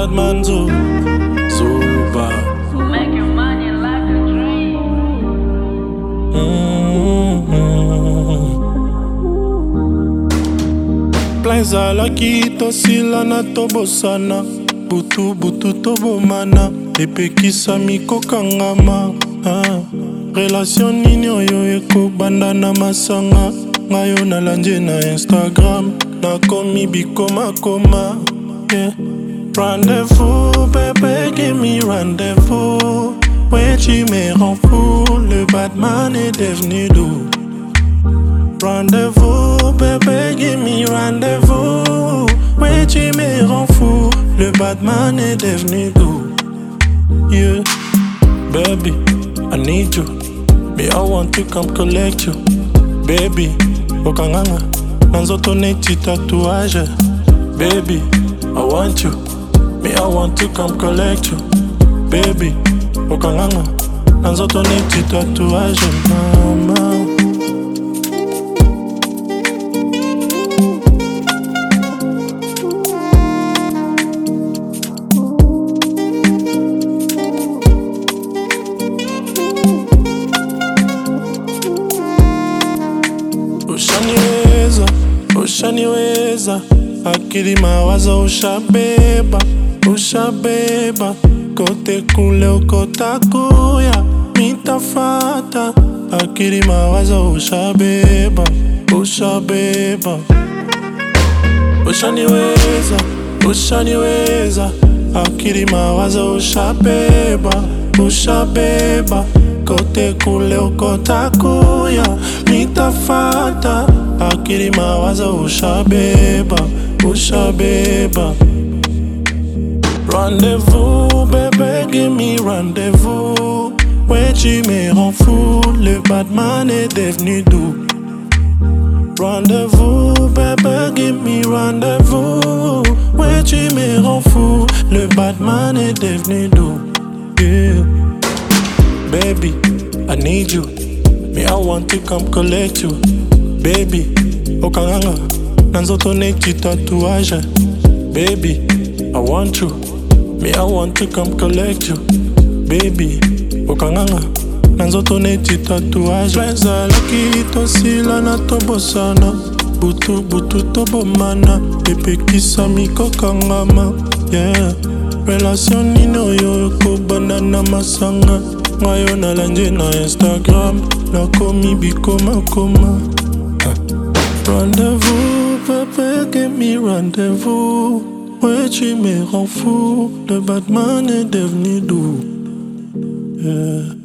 Badman Zuba. Make your money like a dream. Plaisa laki tosila na tobosana. Butu butu tobomana. Epekisa mikokangama. Relation nini oyo ekobanda na masanga. Ngayo nalanje na Instagram. Nakomi bikoma. Yeah. Rendez-vous, bébé, give me rendez-vous. Ouais, tu me rends fou, le Batman est devenu doux. Rendez-vous, bébé, give me rendez-vous. Ouais, tu me rends fou, le Batman est devenu doux. Yeah, baby, I need you. Me, I want to come collect you. Baby, okanganga, nanzoto neti tatouage. Baby, I want you. Me, I want to come collect you. Baby, okanganga, nanzoto neti tatouage, mama. Ushaniweza, akili mawazo ushabeba. Kote kule ukotakuya, mitafata. Akili mawazo ushabeba. Ushaniweza, akili mawazo ushabeba. Kote kule ukotakuya, mitafata. Akili mawazo ushabeba. Rendez-vous, bébé, give me rendez-vous. Ouais, tu me rends fou, le Batman est devenu doux. Rendez-vous, bébé, give me rendez-vous. Ouais, tu me rends fou, le Batman est devenu doux. Yeah. Baby, I need you. Me, I want to come collect you. Baby, okanganga, nanzoto neti tatouage. Baby, I want you. Me, I want to come collect you. Baby, okanganga, nanzoto neti tatouage. Plaisa laki tosila na tobosana. Butu butu tobomana. Epekisa mikokangama. Yeah. Relation nini oyo ekobanda na masanga. Ngayo nalanje na Instagram. Nakomi bikoma. Rendez-vous, bébé, give me rendez-vous. Ouais, tu me rends fou, le Batman est devenu doux. Yeah.